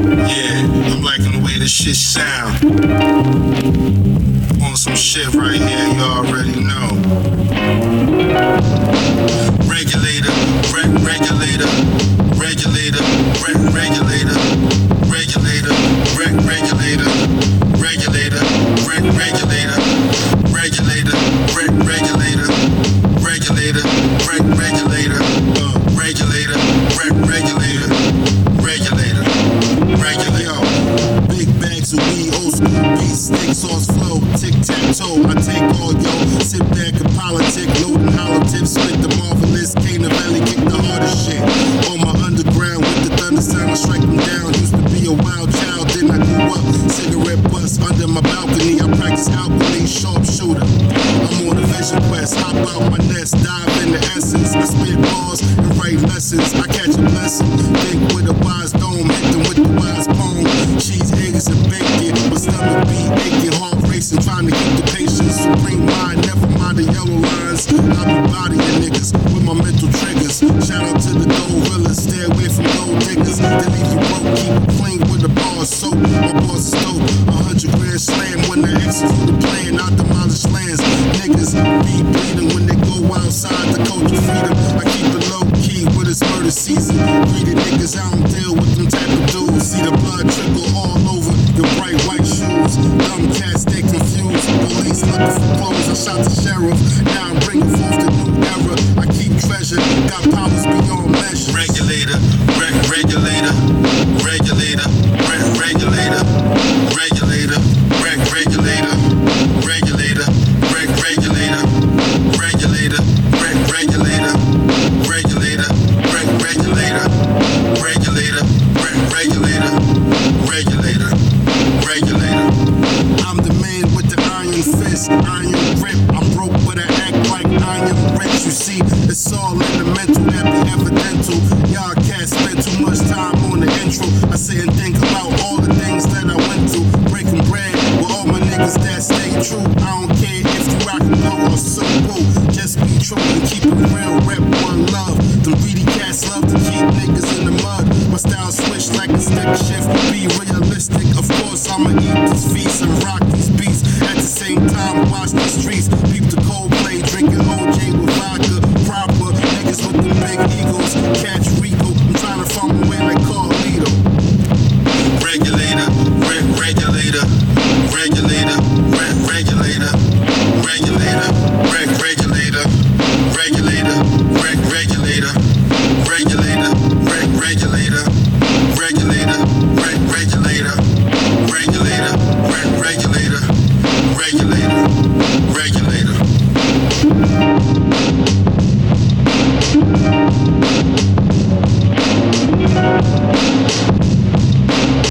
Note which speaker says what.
Speaker 1: Yeah, I'm liking the way this shit sound. On some shit right here, you already know. Regulator, regulator, regulator, regulator, regulator, regulator, regulator, regulator, regulator, regulator, regulator, regulator, regulator, regulator, regulator, regulator. Yo, big bags of weed, old school beats, steak sauce flow, tic tac toe. I take all yo, sit back and politic, loading hollow tips, spit the marvelous, Kane Valley, kick the hardest shit. On my underground with the thunder sound, I strike them down. Used to be a wild child, then I grew up. Cigarette butts under my balcony, I practice alchemy, sharpshooter. I'm on a vision quest, hop out my nest, dive in the essence. I spit bars and write lessons. I catch a blessing, think with a wise dome, hit them with the wise poem. Cheese, eggs, and bacon, my stomach be aching, heart racing, trying to keep the patience. Supreme mind, never mind the yellow lines. I be bodying niggas with my mental triggers. Shout out to the gorillas, stay away from gold diggers. They leave you broke, keep it clean with the bar of soap. My boss is dope, 100 grand slam when I execute the plan. I demolish lands. Niggas be bleeding when they go outside the culture freedom. I keep it low key with it's murder season. Greedy niggas, I don't deal with them type of dudes. See the blood trickle all over your bright white shoes. Dumb cats, they confused. Police looking for clothes. I shot the sheriff. Now I'm bringing forth the new era. I keep treasure, got powers beyond measure. Regulator, regulator, regulator, regulator, regulator, regulator, regulator, regulator, regulator, regulator, regulator, regulator, regulator, regulator, regulator, regulator. I'm the man with the iron fist, iron grip. I'm broke, but I act like I am rich. You see, it's all in the mental, that be evidential. Y'all cats spend too much time on the intro. I sit and think about all the things that I went through. Breaking bread with all my niggas that stay true. I don't care if you rock and roll or simple. Just be true and keep it real. Rep one love. The greedy cats love to keep niggas in the mud. My style switch like a stick shift. Be realistic, of course I'ma eat these feasts and rock these beats. At the same time,